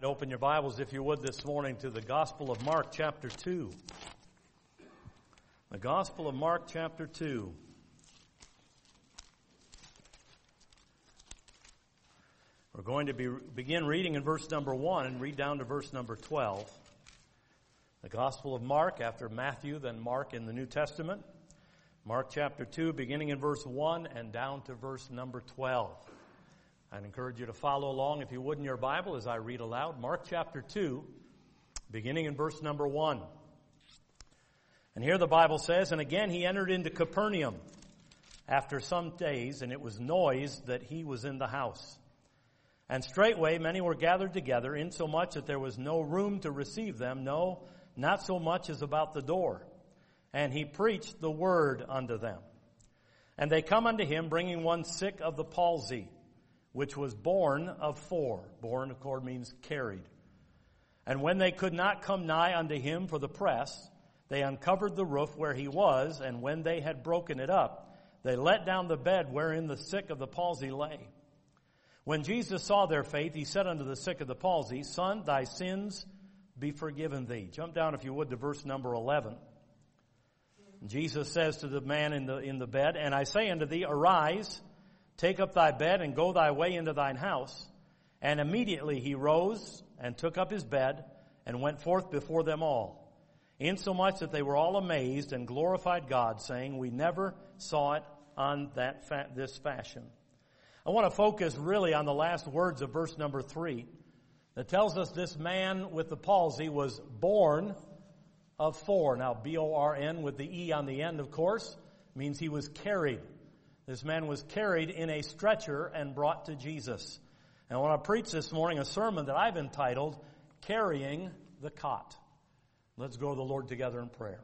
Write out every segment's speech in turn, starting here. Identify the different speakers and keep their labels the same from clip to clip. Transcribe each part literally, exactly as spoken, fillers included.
Speaker 1: Open your Bibles, if you would, this morning to the Gospel of Mark, chapter two. The Gospel of Mark, chapter two. We're going to be, begin reading in verse number one and read down to verse number twelve. The Gospel of Mark, after Matthew, then Mark in the New Testament. Mark chapter two, beginning in verse one and down to verse number twelve. I'd encourage you to follow along, if you would, in your Bible as I read aloud. Mark chapter two, beginning in verse number one. And here the Bible says, "And again he entered into Capernaum after some days, and it was noised that he was in the house. And straightway many were gathered together, insomuch that there was no room to receive them, no, not so much as about the door. And he preached the word unto them. And they come unto him, bringing one sick of the palsy, which was born of four." Born, of course, means carried. "And when they could not come nigh unto him for the press, they uncovered the roof where he was, and when they had broken it up, they let down the bed wherein the sick of the palsy lay. When Jesus saw their faith, he said unto the sick of the palsy, Son, thy sins be forgiven thee." Jump down, if you would, to verse number eleven. Jesus says to the man in the in the bed, "And I say unto thee, arise, take up thy bed, and go thy way into thine house. And immediately he rose, and took up his bed, and went forth before them all, insomuch that they were all amazed, and glorified God, saying, We never saw it on that fa- this fashion." I want to focus really on the last words of verse number three, that tells us this man with the palsy was born of four. Now, B O R N with the E on the end, of course, means he was carried. This man was carried in a stretcher and brought to Jesus. And I want to preach this morning a sermon that I've entitled, Carrying the Cot. Let's go to the Lord together in prayer.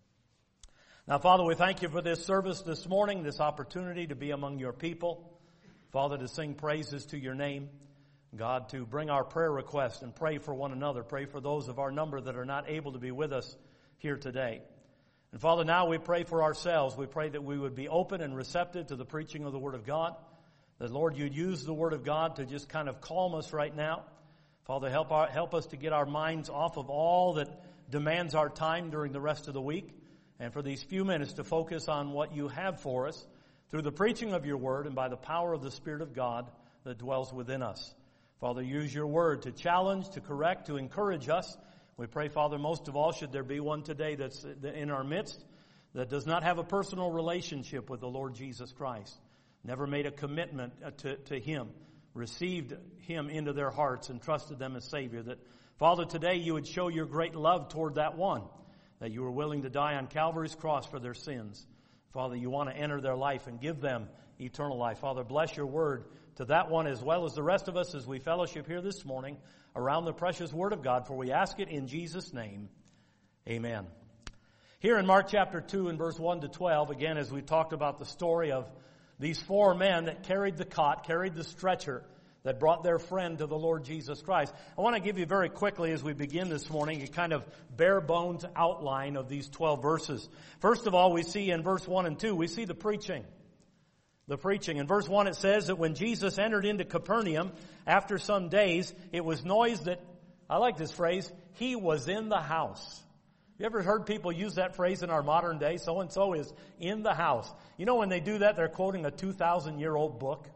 Speaker 1: Now, Father, we thank you for this service this morning, this opportunity to be among your people. Father, to sing praises to your name. God, to bring our prayer requests and pray for one another. Pray for those of our number that are not able to be with us here today. And Father, now we pray for ourselves. We pray that we would be open and receptive to the preaching of the Word of God. That, Lord, you'd use the Word of God to just kind of calm us right now. Father, help our, help us to get our minds off of all that demands our time during the rest of the week. And for these few minutes to focus on what you have for us through the preaching of your Word and by the power of the Spirit of God that dwells within us. Father, use your Word to challenge, to correct, to encourage us. We pray, Father, most of all, should there be one today that's in our midst that does not have a personal relationship with the Lord Jesus Christ, never made a commitment to, to Him, received Him into their hearts and trusted them as Savior, that, Father, today you would show your great love toward that one, that you were willing to die on Calvary's cross for their sins. Father, you want to enter their life and give them eternal life. Father, bless your word to that one as well as the rest of us as we fellowship here this morning around the precious Word of God, for we ask it in Jesus' name. Amen. Here in Mark chapter two and verse one to twelve, again, as we talked about the story of these four men that carried the cot, carried the stretcher, that brought their friend to the Lord Jesus Christ. I want to give you very quickly as we begin this morning a kind of bare bones outline of these twelve verses. First of all, we see in verse one and two, we see the preaching. The preaching. In verse one it says that when Jesus entered into Capernaum, after some days, it was noised that, I like this phrase, he was in the house. You ever heard people use that phrase in our modern day? So-and-so is in the house. You know when they do that, they're quoting a two thousand year old book.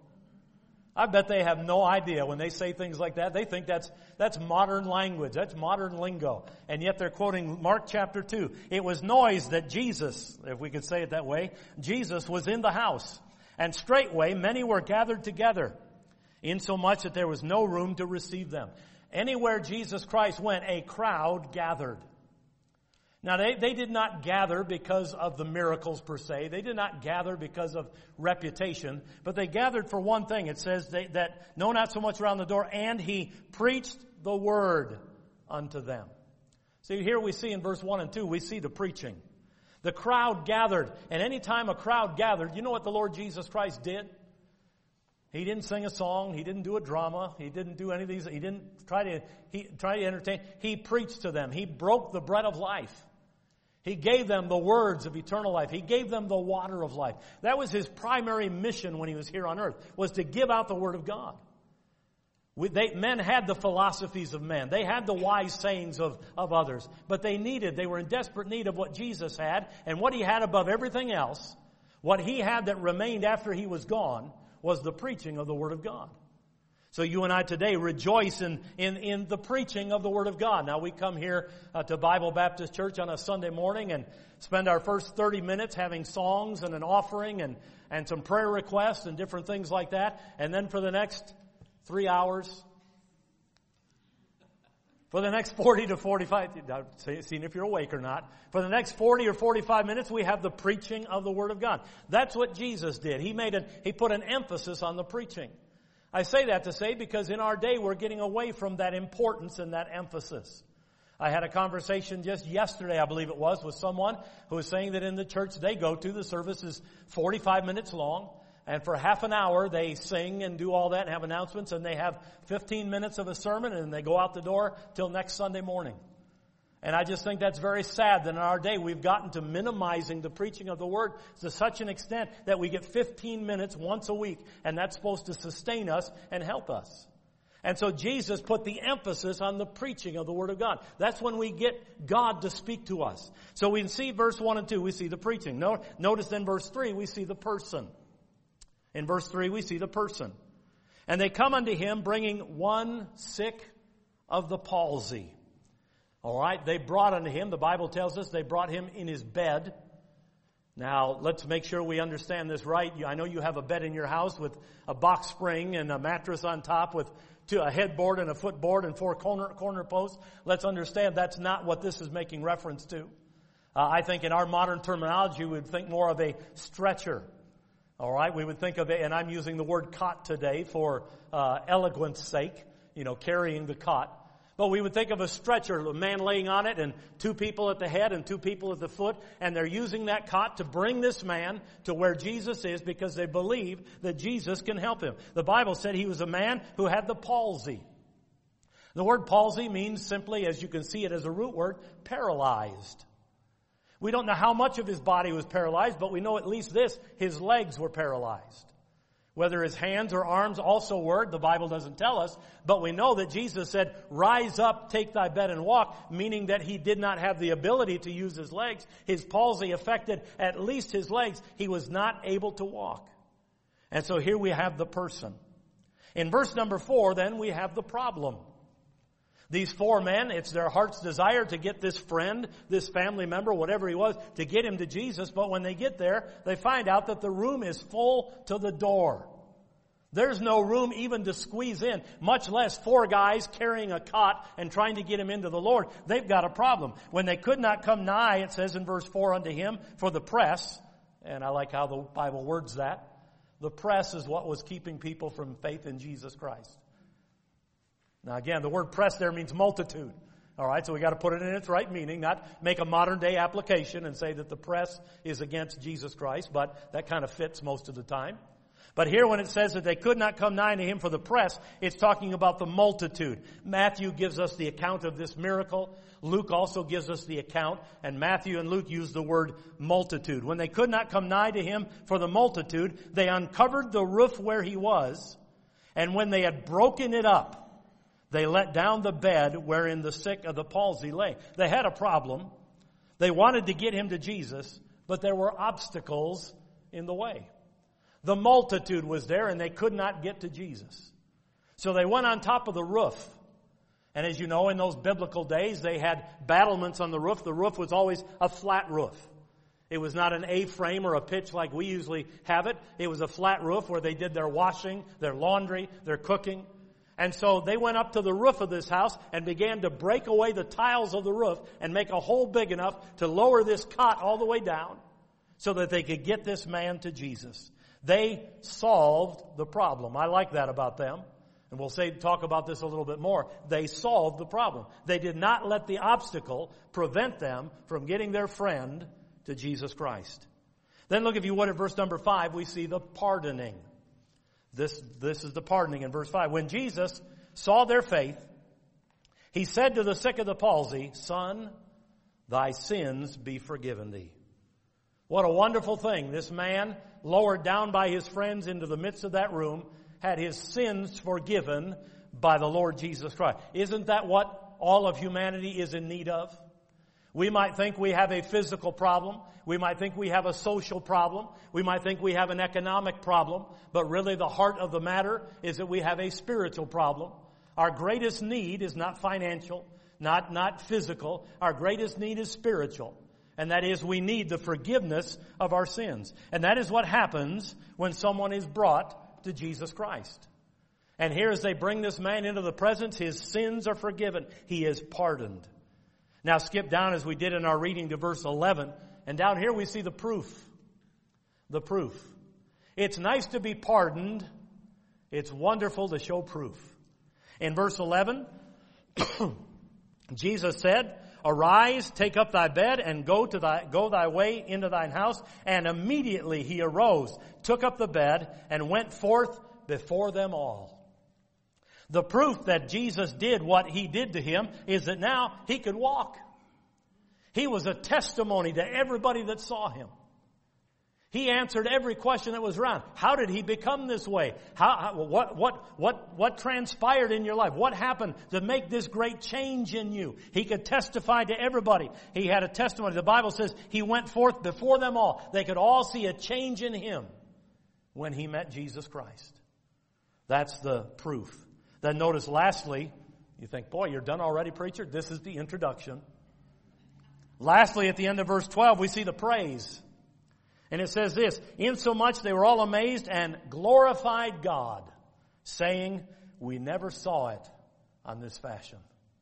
Speaker 1: I bet they have no idea when they say things like that. They think that's that's modern language. That's modern lingo. And yet they're quoting Mark chapter two. It was noised that Jesus, if we could say it that way, Jesus was in the house. And straightway many were gathered together, insomuch that there was no room to receive them. Anywhere Jesus Christ went, a crowd gathered. Now, they, they did not gather because of the miracles per se. They did not gather because of reputation. But they gathered for one thing. It says they, that, no, not so much around the door, and he preached the word unto them. See, here we see in verse one and two, we see the preaching. The crowd gathered. And any time a crowd gathered, you know what the Lord Jesus Christ did? He didn't sing a song. He didn't do a drama. He didn't do any of these. He didn't try to, he, try to entertain. He preached to them. He broke the bread of life. He gave them the words of eternal life. He gave them the water of life. That was his primary mission when he was here on earth, was to give out the Word of God. We, they, men had the philosophies of men. They had the wise sayings of, of others. But they needed, they were in desperate need of what Jesus had. And what he had above everything else, what he had that remained after he was gone, was the preaching of the Word of God. So you and I today rejoice in, in, in the preaching of the Word of God. Now we come here uh, to Bible Baptist Church on a Sunday morning and spend our first thirty minutes having songs and an offering and, and some prayer requests and different things like that. And then for the next three hours, for the next forty to forty-five, seeing if you're awake or not, for the next forty or forty-five minutes we have the preaching of the Word of God. That's what Jesus did. He made a, he put an emphasis on the preaching. I say that to say because in our day we're getting away from that importance and that emphasis. I had a conversation just yesterday, I believe it was, with someone who was saying that in the church they go to, the service is forty-five minutes long, and for half an hour they sing and do all that and have announcements, and they have fifteen minutes of a sermon, and they go out the door till next Sunday morning. And I just think that's very sad that in our day we've gotten to minimizing the preaching of the Word to such an extent that we get fifteen minutes once a week, and that's supposed to sustain us and help us. And so Jesus put the emphasis on the preaching of the Word of God. That's when we get God to speak to us. So we see verse one and two, we see the preaching. No, notice in verse three, we see the person. In verse three, we see the person. And they come unto him bringing one sick of the palsy. All right, they brought unto him, the Bible tells us, they brought him in his bed. Now, let's make sure we understand this right. I know you have a bed in your house with a box spring and a mattress on top with two, a headboard and a footboard and four corner, corner posts. Let's understand that's not what this is making reference to. Uh, I think in our modern terminology, we would think more of a stretcher. All right, we would think of it, and I'm using the word cot today for uh, eloquence sake, you know, carrying the cot. But we would think of a stretcher, a man laying on it, and two people at the head and two people at the foot, and they're using that cot to bring this man to where Jesus is because they believe that Jesus can help him. The Bible said he was a man who had the palsy. The word palsy means simply, as you can see it as a root word, paralyzed. We don't know how much of his body was paralyzed, but we know at least this, his legs were paralyzed. Whether his hands or arms also were, the Bible doesn't tell us, but we know that Jesus said, rise up, take thy bed and walk, meaning that he did not have the ability to use his legs. His palsy affected at least his legs. He was not able to walk. And so here we have the person. In verse number four, then, we have the problem. These four men, it's their heart's desire to get this friend, this family member, whatever he was, to get him to Jesus. But when they get there, they find out that the room is full to the door. There's no room even to squeeze in, much less four guys carrying a cot and trying to get him into the Lord. They've got a problem. When they could not come nigh, it says in verse four, unto him for the press, and I like how the Bible words that. The press is what was keeping people from faith in Jesus Christ. Now again, the word press there means multitude. All right, so we got to put it in its right meaning, not make a modern day application and say that the press is against Jesus Christ, but that kind of fits most of the time. But here when it says that they could not come nigh to him for the press, it's talking about the multitude. Matthew gives us the account of this miracle. Luke also gives us the account, and Matthew and Luke use the word multitude. When they could not come nigh to him for the multitude, they uncovered the roof where he was, and when they had broken it up, they let down the bed wherein the sick of the palsy lay. They had a problem. They wanted to get him to Jesus, but there were obstacles in the way. The multitude was there and they could not get to Jesus. So they went on top of the roof. And as you know, in those biblical days, they had battlements on the roof. The roof was always a flat roof. It was not an A-frame or a pitch like we usually have it. It was a flat roof where they did their washing, their laundry, their cooking. And so they went up to the roof of this house and began to break away the tiles of the roof and make a hole big enough to lower this cot all the way down so that they could get this man to Jesus. They solved the problem. I like that about them. And we'll say, talk about this a little bit more. They solved the problem. They did not let the obstacle prevent them from getting their friend to Jesus Christ. Then look, if you would, at verse number five, we see the pardoning. This, this is the pardoning in verse five. When Jesus saw their faith, he said to the sick of the palsy, Son, thy sins be forgiven thee. What a wonderful thing. This man, lowered down by his friends into the midst of that room, had his sins forgiven by the Lord Jesus Christ. Isn't that what all of humanity is in need of? We might think we have a physical problem. We might think we have a social problem. We might think we have an economic problem. But really the heart of the matter is that we have a spiritual problem. Our greatest need is not financial, not, not physical. Our greatest need is spiritual. And that is, we need the forgiveness of our sins. And that is what happens when someone is brought to Jesus Christ. And here as they bring this man into the presence, his sins are forgiven. He is pardoned. Now skip down as we did in our reading to verse eleven. And down here we see the proof. The proof. It's nice to be pardoned. It's wonderful to show proof. In verse eleven, Jesus said, "Arise, take up thy bed, and go to thy go thy way into thine house." And immediately he arose, took up the bed, and went forth before them all. The proof that Jesus did what he did to him is that now he could walk. He was a testimony to everybody that saw him. He answered every question that was around. How did he become this way? How, how, what, what, what, what transpired in your life? What happened to make this great change in you? He could testify to everybody. He had a testimony. The Bible says he went forth before them all. They could all see a change in him when he met Jesus Christ. That's the proof. Then notice lastly, you think, boy, you're done already, preacher? This is the introduction. Lastly, at the end of verse twelve, we see the praise. And it says this, "Insomuch they were all amazed and glorified God, saying, we never saw it on this fashion."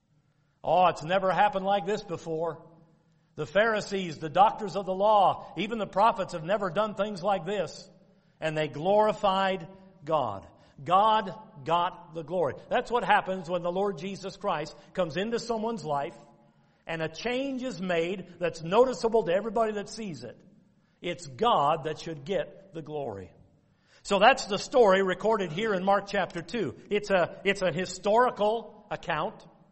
Speaker 1: Oh, it's never happened like this before. The Pharisees, the doctors of the law, even the prophets have never done things like this. And they glorified God. God got the glory. That's what happens when the Lord Jesus Christ comes into someone's life and a change is made that's noticeable to everybody that sees it. It's God that should get the glory. So that's the story recorded here in Mark chapter two. It's a, it's a historical account.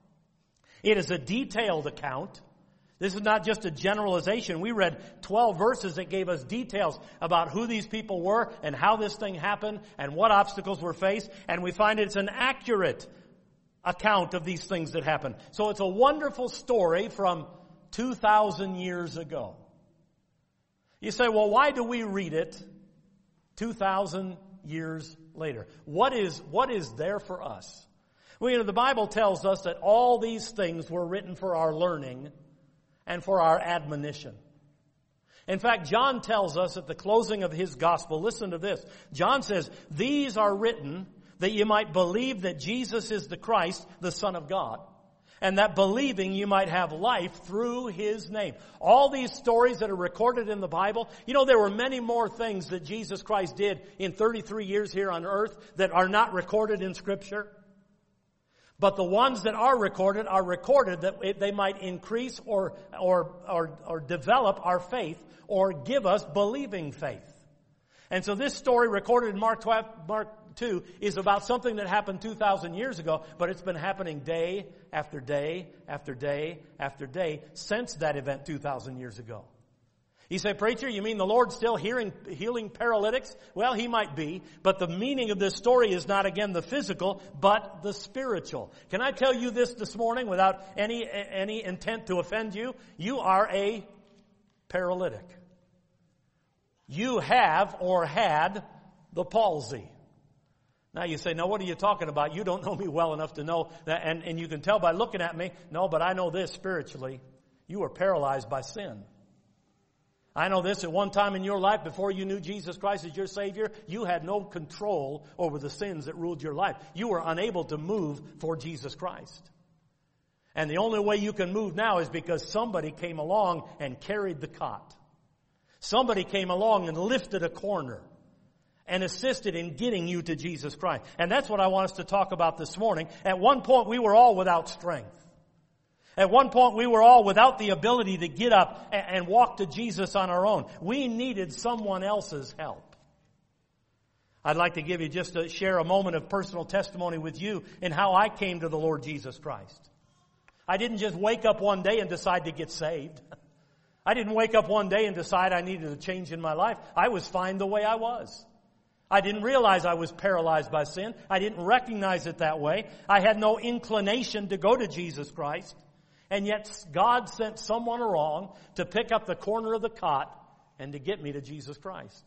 Speaker 1: It is a detailed account. This is not just a generalization. We read twelve verses that gave us details about who these people were and how this thing happened and what obstacles were faced. And we find it's an accurate account of these things that happened. So it's a wonderful story from two thousand years ago. You say, well, why do we read it two thousand years later? What is, what is there for us? Well, you know, the Bible tells us that all these things were written for our learning and for our admonition. In fact, John tells us at the closing of his gospel, listen to this. John says, "These are written that you might believe that Jesus is the Christ, the Son of God, and that believing you might have life through his name." All these stories that are recorded in the Bible, you know, there were many more things that Jesus Christ did in thirty-three years here on earth that are not recorded in Scripture. But the ones that are recorded are recorded that they might increase or, or, or, or develop our faith or give us believing faith. And so this story recorded in Mark twelve, Mark two is about something that happened two thousand years ago, but it's been happening day after day after day after day since that event two thousand years ago. You say, "Preacher, you mean the Lord's still healing, healing paralytics?" Well, he might be, but the meaning of this story is not, again, the physical, but the spiritual. Can I tell you this this morning without any, any intent to offend you? You are a paralytic. You have or had the palsy. Now you say, "No, what are you talking about? You don't know me well enough to know that." And, and you can tell by looking at me. No, but I know this spiritually. You were paralyzed by sin. I know this, at one time in your life, before you knew Jesus Christ as your Savior, you had no control over the sins that ruled your life. You were unable to move for Jesus Christ. And the only way you can move now is because somebody came along and carried the cot. Somebody came along and lifted a corner and assisted in getting you to Jesus Christ. And that's what I want us to talk about this morning. At one point, we were all without strength. At one point, we were all without the ability to get up and walk to Jesus on our own. We needed someone else's help. I'd like to give you just to share a moment of personal testimony with you in how I came to the Lord Jesus Christ. I didn't just wake up one day and decide to get saved. I didn't wake up one day and decide I needed a change in my life. I was fine the way I was. I didn't realize I was paralyzed by sin. I didn't recognize it that way. I had no inclination to go to Jesus Christ. And yet God sent someone along to pick up the corner of the cot and to get me to Jesus Christ.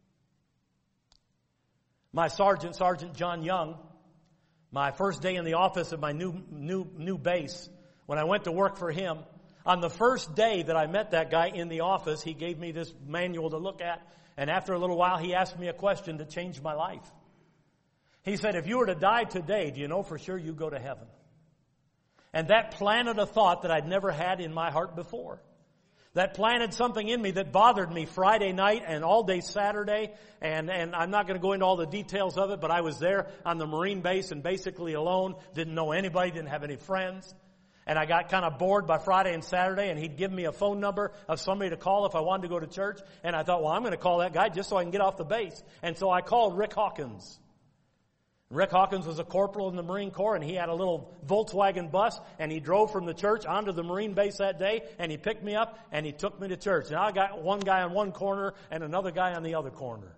Speaker 1: My sergeant, Sergeant John Young, my first day in the office of my new new new base, when I went to work for him, on the first day that I met that guy in the office, he gave me this manual to look at, and after a little while, he asked me a question that changed my life. He said, if you were to die today, do you know for sure you go to heaven? And that planted a thought that I'd never had in my heart before. That planted something in me that bothered me Friday night and all day Saturday. And, and I'm not going to go into all the details of it, but I was there on the Marine base and basically alone. Didn't know anybody, didn't have any friends. And I got kind of bored by Friday and Saturday, and he'd give me a phone number of somebody to call if I wanted to go to church. And I thought, well, I'm going to call that guy just so I can get off the base. And so I called Rick Hawkins. Rick Hawkins was a corporal in the Marine Corps, and he had a little Volkswagen bus, and he drove from the church onto the Marine base that day, and he picked me up, and he took me to church. Now I got one guy on one corner and another guy on the other corner.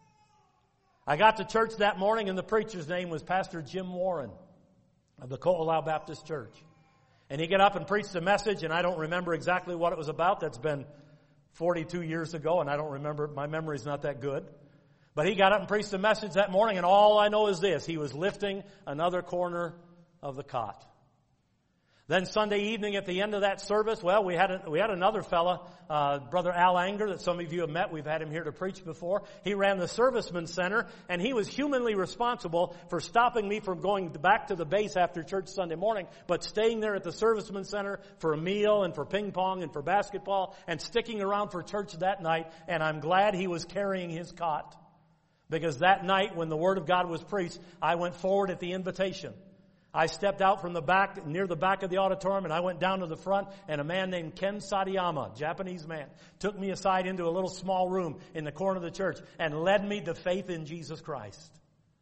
Speaker 1: I got to church that morning, and the preacher's name was Pastor Jim Warren of the Coahuila Baptist Church. And he got up and preached a message, and I don't remember exactly what it was about. That's been forty-two years ago, and I don't remember. My memory's not that good. But he got up and preached a message that morning, and all I know is this. He was lifting another corner of the cot. Then Sunday evening at the end of that service, well, we had a, we had another fella, uh, Brother Al Anger, that some of you have met. We've had him here to preach before. He ran the Servicemen Center, and he was humanly responsible for stopping me from going back to the base after church Sunday morning, but staying there at the Servicemen Center for a meal and for ping pong and for basketball and sticking around for church that night. And I'm glad he was carrying his cot. Because that night when the Word of God was preached, I went forward at the invitation. I stepped out from the back, near the back of the auditorium, and I went down to the front, and a man named Ken Satayama, Japanese man, took me aside into a little small room in the corner of the church and led me to faith in Jesus Christ.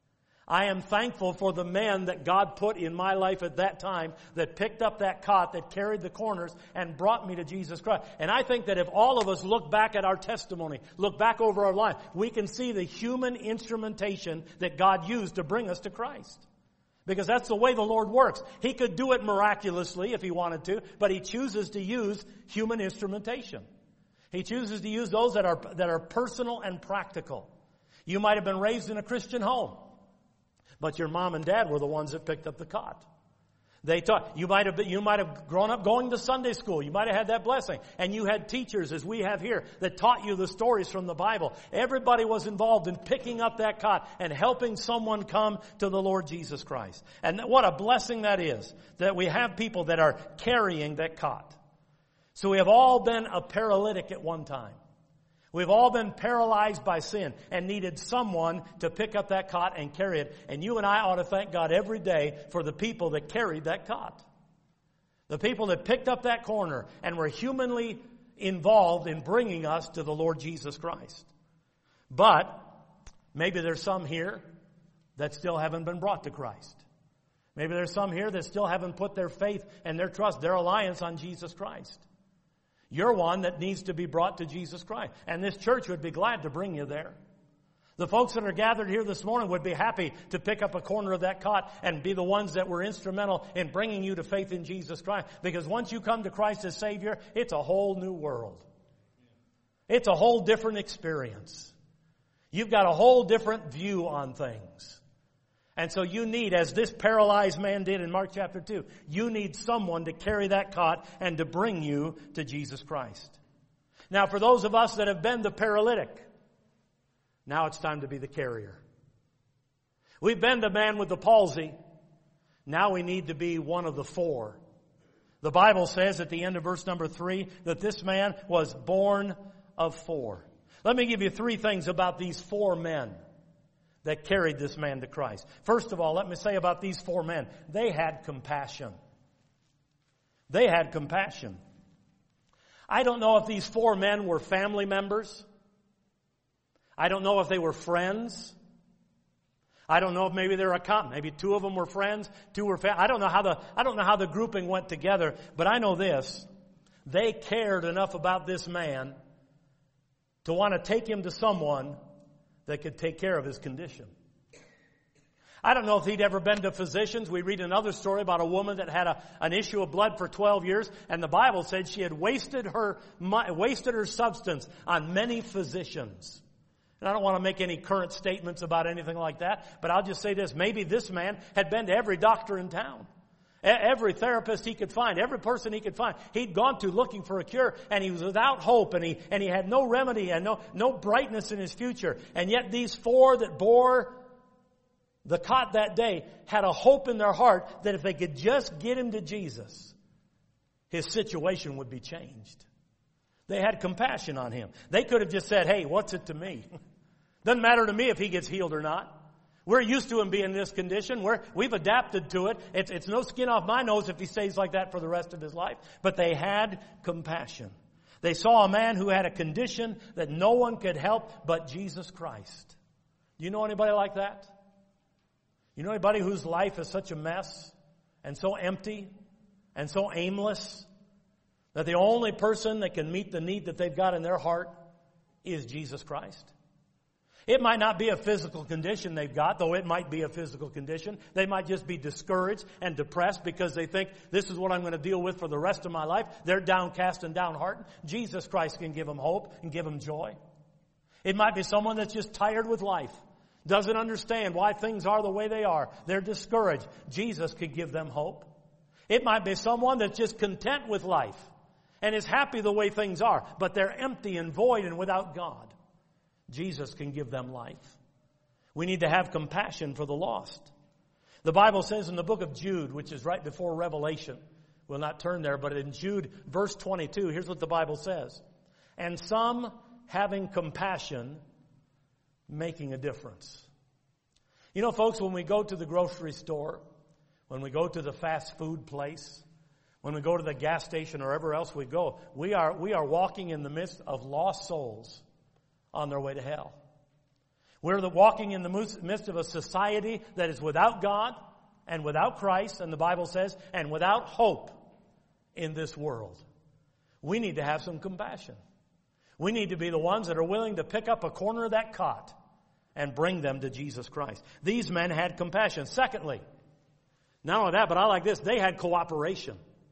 Speaker 1: I am thankful for the men that God put in my life at that time that picked up that cot, that carried the corners, and brought me to Jesus Christ. And I think that if all of us look back at our testimony, look back over our life, we can see the human instrumentation that God used to bring us to Christ. Because that's the way the Lord works. He could do it miraculously if He wanted to, but He chooses to use human instrumentation. He chooses to use those that are, that are personal and practical. You might have been raised in a Christian home, but your mom and dad were the ones that picked up the cot. They taught, you might have been, you might have grown up going to Sunday school. You might have had that blessing. And you had teachers, as we have here, that taught you the stories from the Bible. Everybody was involved in picking up that cot and helping someone come to the Lord Jesus Christ. And what a blessing that is, that we have people that are carrying that cot. So we have all been a paralytic at one time. We've all been paralyzed by sin and needed someone to pick up that cot and carry it. And you and I ought to thank God every day for the people that carried that cot. The people that picked up that corner and were humanly involved in bringing us to the Lord Jesus Christ. But maybe there's some here that still haven't been brought to Christ. Maybe there's some here that still haven't put their faith and their trust, their alliance on Jesus Christ. You're one that needs to be brought to Jesus Christ. And this church would be glad to bring you there. The folks that are gathered here this morning would be happy to pick up a corner of that cot and be the ones that were instrumental in bringing you to faith in Jesus Christ. Because once you come to Christ as Savior, it's a whole new world. It's a whole different experience. You've got a whole different view on things. And so you need, as this paralyzed man did in Mark chapter two, you need someone to carry that cot and to bring you to Jesus Christ. Now, for those of us that have been the paralytic, now it's time to be the carrier. We've been the man with the palsy. Now we need to be one of the four. The Bible says at the end of verse number three that this man was born of four. Let me give you three things about these four men that carried this man to Christ. First of all, let me say about these four men, they had compassion. They had compassion. I don't know if these four men were family members. I don't know if they were friends. I don't know if maybe they're a couple. Maybe two of them were friends, two were family. I don't know how the I don't know how the grouping went together, but I know this: they cared enough about this man to want to take him to someone that could take care of his condition. I don't know if he'd ever been to physicians. We read another story about a woman that had a, an issue of blood for twelve years, and the Bible said she had wasted her, wasted her substance on many physicians. And I don't want to make any current statements about anything like that, but I'll just say this. Maybe this man had been to every doctor in town. Every therapist he could find, every person he could find, he'd gone to looking for a cure, and he was without hope, and he, and he had no remedy and no, no brightness in his future. And yet these four that bore the cot that day had a hope in their heart that if they could just get him to Jesus, his situation would be changed. They had compassion on him. They could have just said, hey, what's it to me? Doesn't matter to me if he gets healed or not. We're used to him being in this condition. We're, we've adapted to it. It's, it's no skin off my nose if he stays like that for the rest of his life. But they had compassion. They saw a man who had a condition that no one could help but Jesus Christ. Do you know anybody like that? You know anybody whose life is such a mess and so empty and so aimless that the only person that can meet the need that they've got in their heart is Jesus Christ? It might not be a physical condition they've got, though it might be a physical condition. They might just be discouraged and depressed because they think this is what I'm going to deal with for the rest of my life. They're downcast and downhearted. Jesus Christ can give them hope and give them joy. It might be someone that's just tired with life, doesn't understand why things are the way they are. They're discouraged. Jesus could give them hope. It might be someone that's just content with life and is happy the way things are, but they're empty and void and without God. Jesus can give them life. We need to have compassion for the lost. The Bible says in the book of Jude, which is right before Revelation, we'll not turn there, but in Jude, verse twenty-two, here's what the Bible says. And some, having compassion, making a difference. You know, folks, when we go to the grocery store, when we go to the fast food place, when we go to the gas station or wherever else we go, we are, we are walking in the midst of lost souls on their way to hell. We're the, walking in the midst of a society that is without God and without Christ, and the Bible says, and without hope in this world. We need to have some compassion. We need to be the ones that are willing to pick up a corner of that cot and bring them to Jesus Christ. These men had compassion. Secondly, not only that, but I like this, they had cooperation.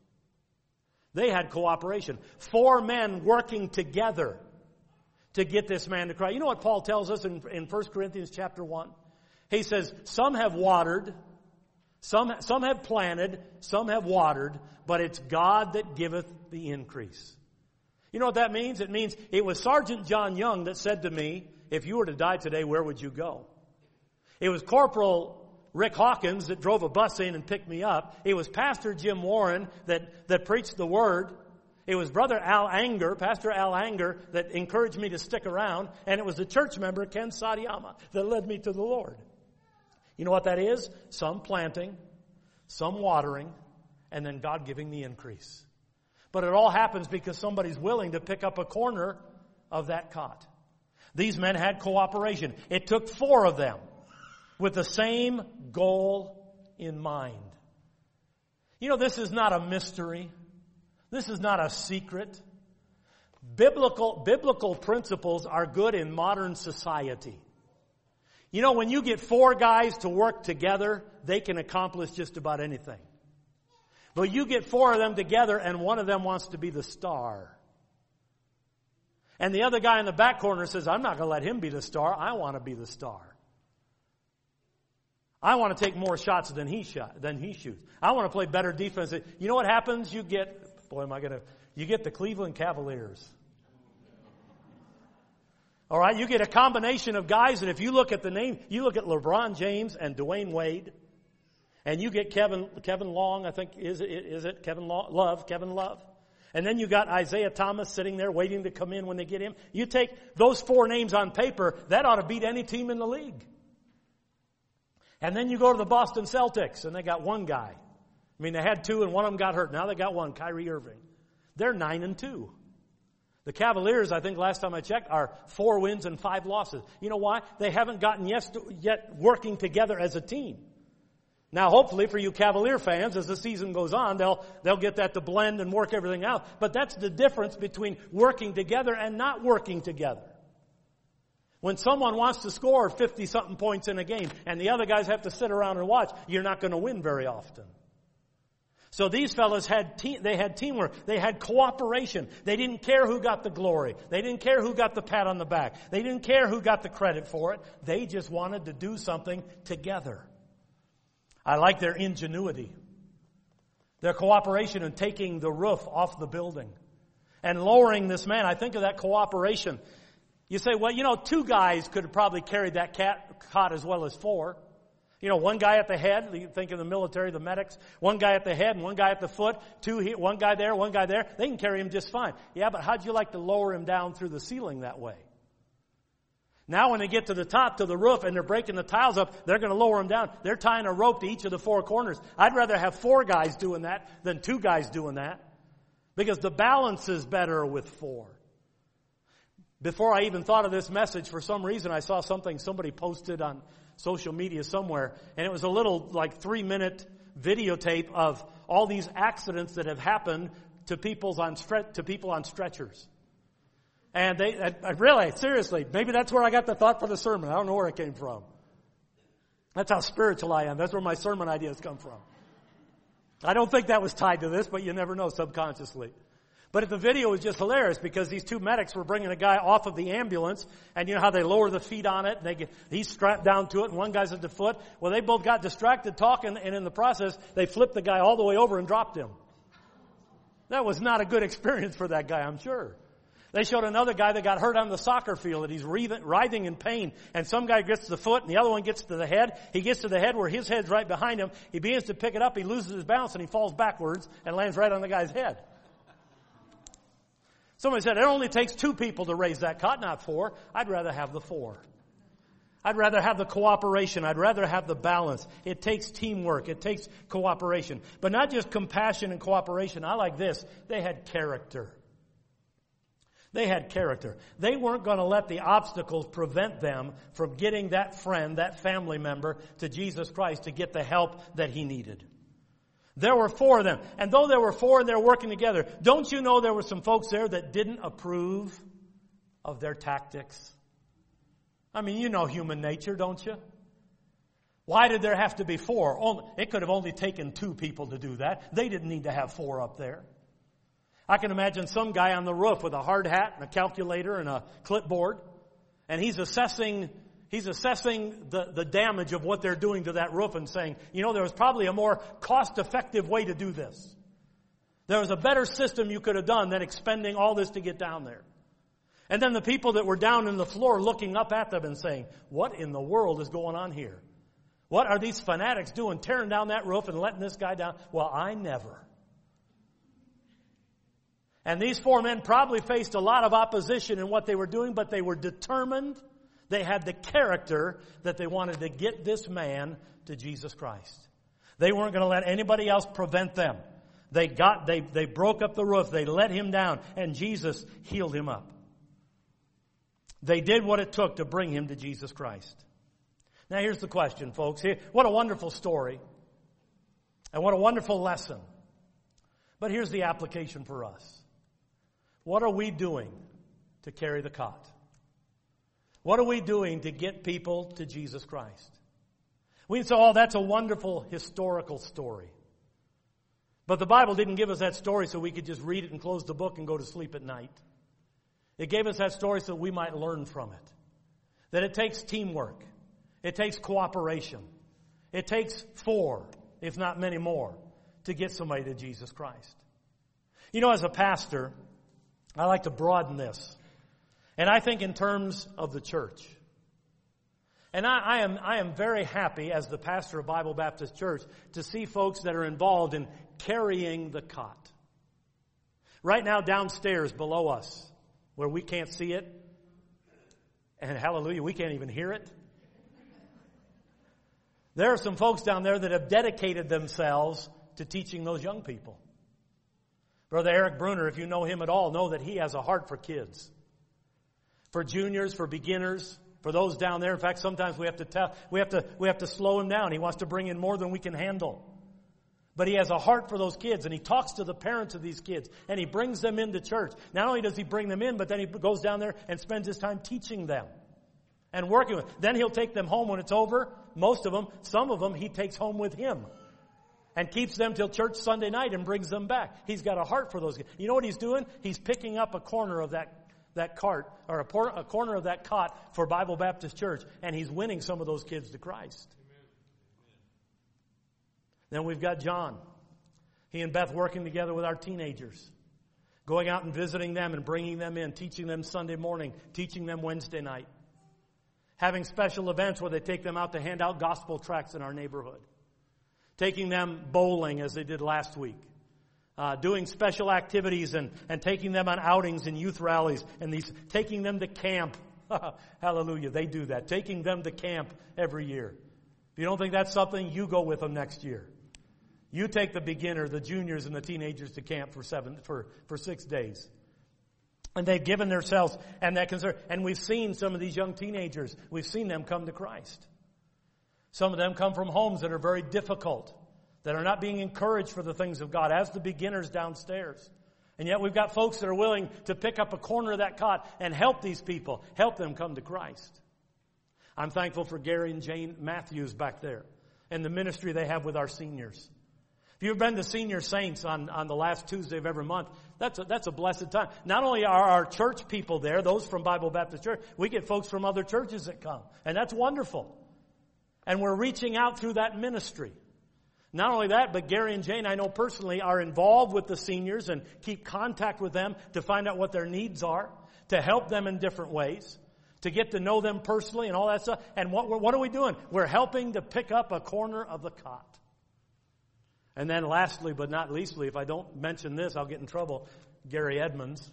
Speaker 1: They had cooperation. Four men working together to get this man to Christ. You know what Paul tells us in, in First Corinthians chapter one? He says, some have watered, some, some have planted, some have watered, but it's God that giveth the increase. You know what that means? It means it was Sergeant John Young that said to me, if you were to die today, where would you go? It was Corporal Rick Hawkins that drove a bus in and picked me up. It was Pastor Jim Warren that, that preached the word. It was Brother Al Anger, Pastor Al Anger, that encouraged me to stick around. And it was the church member, Ken Sadiyama, that led me to the Lord. You know what that is? Some planting, some watering, and then God giving the increase. But it all happens because somebody's willing to pick up a corner of that cot. These men had cooperation. It took four of them with the same goal in mind. You know, this is not a mystery. This is not a secret. Biblical, biblical principles are good in modern society. You know, when you get four guys to work together, they can accomplish just about anything. But you get four of them together and one of them wants to be the star. And the other guy in the back corner says, I'm not going to let him be the star. I want to be the star. I want to take more shots than he shot, than he shoots. I want to play better defense. You know what happens? You get, boy, am I going to, you get the Cleveland Cavaliers. All right, you get a combination of guys, and if you look at the name, you look at LeBron James and Dwayne Wade, and you get Kevin Kevin Long, I think, is it, is it Kevin Love, Kevin Love. And then you got Isaiah Thomas sitting there waiting to come in when they get him. You take those four names on paper, that ought to beat any team in the league. And then you go to the Boston Celtics, and they got one guy. I mean, they had two, and one of them got hurt. Now they got one, Kyrie Irving. They're nine and two. The Cavaliers, I think last time I checked, are four wins and five losses. You know why? They haven't gotten yet working together as a team. Now, hopefully for you Cavalier fans, as the season goes on, they'll, they'll get that to blend and work everything out. But that's the difference between working together and not working together. When someone wants to score fifty-something points in a game and the other guys have to sit around and watch, you're not going to win very often. So these fellows had te- they had teamwork. They had cooperation. They didn't care who got the glory. They didn't care who got the pat on the back. They didn't care who got the credit for it. They just wanted to do something together. I like their ingenuity. Their cooperation in taking the roof off the building and lowering this man. I think of that cooperation. You say, well, you know, two guys could have probably carried that cat, cot as well as four. You know, one guy at the head, you think of the military, the medics, one guy at the head and one guy at the foot, two here, one guy there, one guy there. They can carry him just fine. Yeah, but how'd you like to lower him down through the ceiling that way? Now when they get to the top, to the roof, and they're breaking the tiles up, they're going to lower him down. They're tying a rope to each of the four corners. I'd rather have four guys doing that than two guys doing that, because the balance is better with four. Before I even thought of this message, for some reason I saw something somebody posted on social media somewhere, and it was a little like three minute videotape of all these accidents that have happened to people's on stre- to people on stretchers. And they, I, I really, seriously, maybe that's where I got the thought for the sermon. I don't know where it came from. That's how spiritual I am. That's where my sermon ideas come from. I don't think that was tied to this, but you never know subconsciously. But the video was just hilarious because these two medics were bringing a guy off of the ambulance, and you know how they lower the feet on it, and they get, he's strapped down to it, and one guy's at the foot. Well, they both got distracted talking, and in the process, they flipped the guy all the way over and dropped him. That was not a good experience for that guy, I'm sure. They showed another guy that got hurt on the soccer field, and he's writhing in pain, and some guy gets to the foot, and the other one gets to the head. He gets to the head where his head's right behind him. He begins to pick it up, he loses his balance, and he falls backwards and lands right on the guy's head. Somebody said, it only takes two people to raise that cot, not four. I'd rather have the four. I'd rather have the cooperation. I'd rather have the balance. It takes teamwork. It takes cooperation. But not just compassion and cooperation. I like this. They had character. They had character. They weren't going to let the obstacles prevent them from getting that friend, that family member, to Jesus Christ to get the help that he needed. There were four of them. And though there were four and they're working together, don't you know there were some folks there that didn't approve of their tactics? I mean, you know human nature, don't you? Why did there have to be four? It could have only taken two people to do that. They didn't need to have four up there. I can imagine some guy on the roof with a hard hat and a calculator and a clipboard, and he's assessing He's assessing the, the damage of what they're doing to that roof and saying, you know, there was probably a more cost-effective way to do this. There was a better system you could have done than expending all this to get down there. And then the people that were down in the floor looking up at them and saying, what in the world is going on here? What are these fanatics doing, tearing down that roof and letting this guy down? Well, I never. And these four men probably faced a lot of opposition in what they were doing, but they were determined. They had the character that they wanted to get this man to Jesus Christ. They weren't going to let anybody else prevent them. They got, they, they broke up the roof. They let him down, and Jesus healed him up. They did what it took to bring him to Jesus Christ. Now here's the question, folks. Here, what a wonderful story. And what a wonderful lesson. But here's the application for us. What are we doing to carry the cot? What are we doing to get people to Jesus Christ? We can say, oh, that's a wonderful historical story. But the Bible didn't give us that story so we could just read it and close the book and go to sleep at night. It gave us that story so we might learn from it. That it takes teamwork. It takes cooperation. It takes four, if not many more, to get somebody to Jesus Christ. You know, as a pastor, I like to broaden this. And I think in terms of the church. And I, I am I am very happy as the pastor of Bible Baptist Church to see folks that are involved in carrying the cot. Right now downstairs below us, where we can't see it, and hallelujah, we can't even hear it. There are some folks down there that have dedicated themselves to teaching those young people. Brother Eric Bruner, if you know him at all, know that he has a heart for kids. For juniors, for beginners, for those down there. In fact, sometimes we have to tell, we have to, we have to slow him down. He wants to bring in more than we can handle. But he has a heart for those kids, and he talks to the parents of these kids, and he brings them into church. Not only does he bring them in, but then he goes down there and spends his time teaching them. and working with. Then he'll take them home when it's over. Most of them, some of them, he takes home with him and keeps them till church Sunday night and brings them back. He's got a heart for those kids. You know what he's doing? He's picking up a corner of that that cart, or a, por- a corner of that cot for Bible Baptist Church, and he's winning some of those kids to Christ. Amen. Then we've got John. He and Beth working together with our teenagers, going out and visiting them and bringing them in, teaching them Sunday morning, teaching them Wednesday night, having special events where they take them out to hand out gospel tracts in our neighborhood, taking them bowling as they did last week, uh, doing special activities and, and taking them on outings and youth rallies, and these taking them to camp. Hallelujah, they do that. Taking them to camp every year. If you don't think that's something, you go with them next year. You take the beginner, the juniors, and the teenagers to camp for seven for, for six days. And they've given themselves and that concern. And we've seen some of these young teenagers, we've seen them come to Christ. Some of them come from homes that are very difficult, that are not being encouraged for the things of God, as the beginners downstairs. And yet we've got folks that are willing to pick up a corner of that cot and help these people, help them come to Christ. I'm thankful for Gary and Jane Matthews back there and the ministry they have with our seniors. If you've been to Senior Saints on, on the last Tuesday of every month, that's a, that's a blessed time. Not only are our church people there, those from Bible Baptist Church, we get folks from other churches that come. And that's wonderful. And we're reaching out through that ministry. Not only that, but Gary and Jane, I know personally, are involved with the seniors and keep contact with them to find out what their needs are, to help them in different ways, to get to know them personally and all that stuff. And what, what are we doing? We're helping to pick up a corner of the cot. And then lastly, but not leastly, if I don't mention this, I'll get in trouble, Gary Edmonds.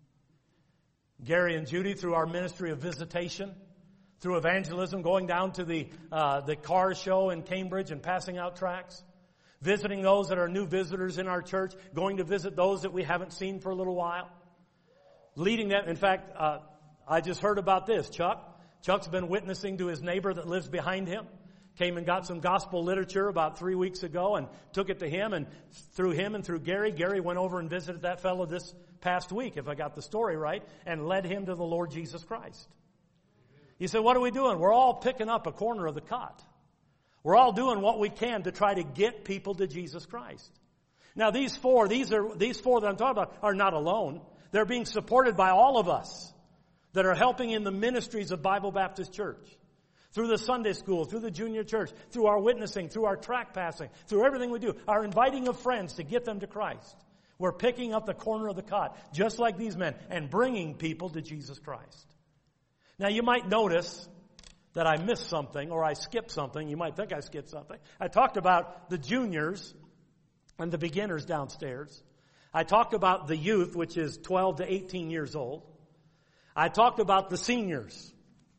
Speaker 1: Gary and Judy, through our ministry of visitation, through evangelism, going down to the uh, the car show in Cambridge and passing out tracts, visiting those that are new visitors in our church, going to visit those that we haven't seen for a little while, leading them. In fact, uh, I just heard about this. Chuck, Chuck's been witnessing to his neighbor that lives behind him. Came and got some gospel literature about three weeks ago and took it to him, and through him and through Gary, Gary went over and visited that fellow this past week, if I got the story right, and led him to the Lord Jesus Christ. You say, what are we doing? We're all picking up a corner of the cot. We're all doing what we can to try to get people to Jesus Christ. Now these four, these are these four that I'm talking about are not alone. They're being supported by all of us that are helping in the ministries of Bible Baptist Church. Through the Sunday school, through the junior church, through our witnessing, through our tract passing, through everything we do, our inviting of friends to get them to Christ. We're picking up the corner of the cot, just like these men, and bringing people to Jesus Christ. Now you might notice that I missed something, or I skipped something. You might think I skipped something. I talked about the juniors and the beginners downstairs. I talked about the youth, which is twelve to eighteen years old. I talked about the seniors.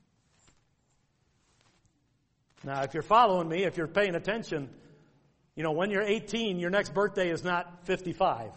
Speaker 1: Now, if you're following me, if you're paying attention, you know, when you're eighteen, your next birthday is not fifty-five.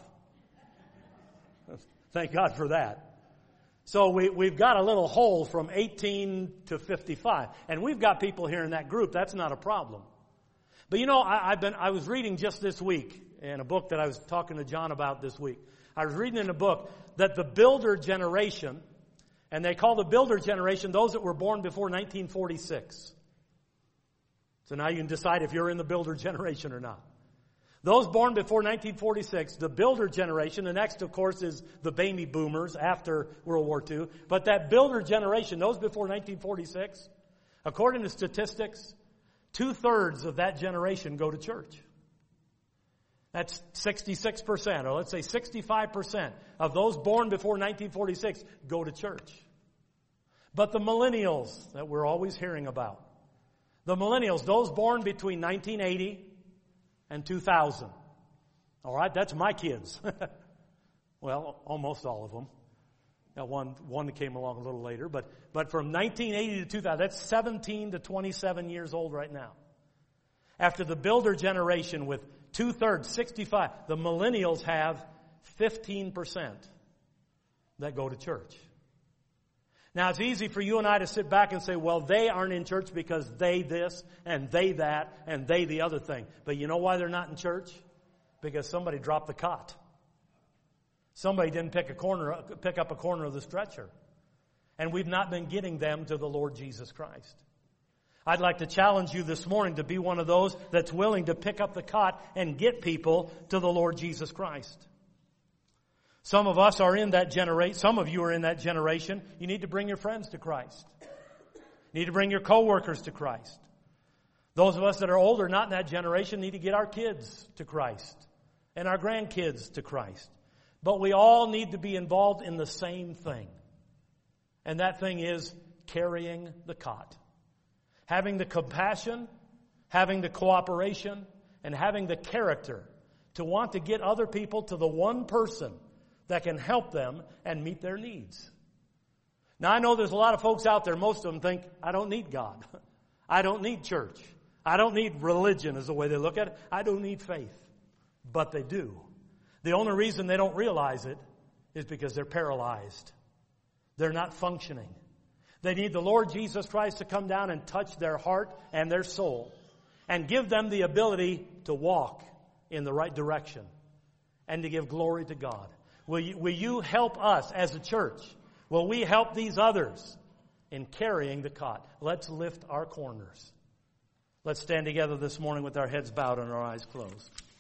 Speaker 1: Thank God for that. So we, we've got a little hole from eighteen to fifty-five. And we've got people here in that group. That's not a problem. But you know, I, I've been, I was reading just this week in a book that I was talking to John about this week. I was reading in a book that the builder generation, and they call the builder generation those that were born before nineteen forty-six. So now you can decide if you're in the builder generation or not. Those born before nineteen forty-six, the builder generation, the next, of course, is the baby boomers after World War Two. But that builder generation, those before nineteen forty-six, according to statistics, two-thirds of that generation go to church. That's sixty-six percent, or let's say sixty-five percent of those born before nineteen forty-six go to church. But the millennials that we're always hearing about, the millennials, those born between nineteen eighty and two thousand. All right, that's my kids. Well, almost all of them. Now one, one that came along a little later, but, but from nineteen eighty to two thousand, that's seventeen to twenty-seven years old right now. After the builder generation with two-thirds, sixty-five, the millennials have fifteen percent that go to church. Now, it's easy for you and I to sit back and say, well, they aren't in church because they this and they that and they the other thing. But you know why they're not in church? Because somebody dropped the cot. Somebody didn't pick a corner, pick up a corner of the stretcher. And we've not been getting them to the Lord Jesus Christ. I'd like to challenge you this morning to be one of those that's willing to pick up the cot and get people to the Lord Jesus Christ. Some of us are in that generation. Some of you are in that generation. You need to bring your friends to Christ. You need to bring your coworkers to Christ. Those of us that are older, not in that generation, need to get our kids to Christ and our grandkids to Christ. But we all need to be involved in the same thing. And that thing is carrying the cot. Having the compassion, having the cooperation, and having the character to want to get other people to the one person that can help them and meet their needs. Now, I know there's a lot of folks out there, most of them think, I don't need God. I don't need church. I don't need religion is the way they look at it. I don't need faith. But they do. The only reason they don't realize it is because they're paralyzed. They're not functioning. They need the Lord Jesus Christ to come down and touch their heart and their soul and give them the ability to walk in the right direction and to give glory to God. Will you, will you help us as a church? Will we help these others in carrying the cot? Let's lift our corners. Let's stand together this morning with our heads bowed and our eyes closed.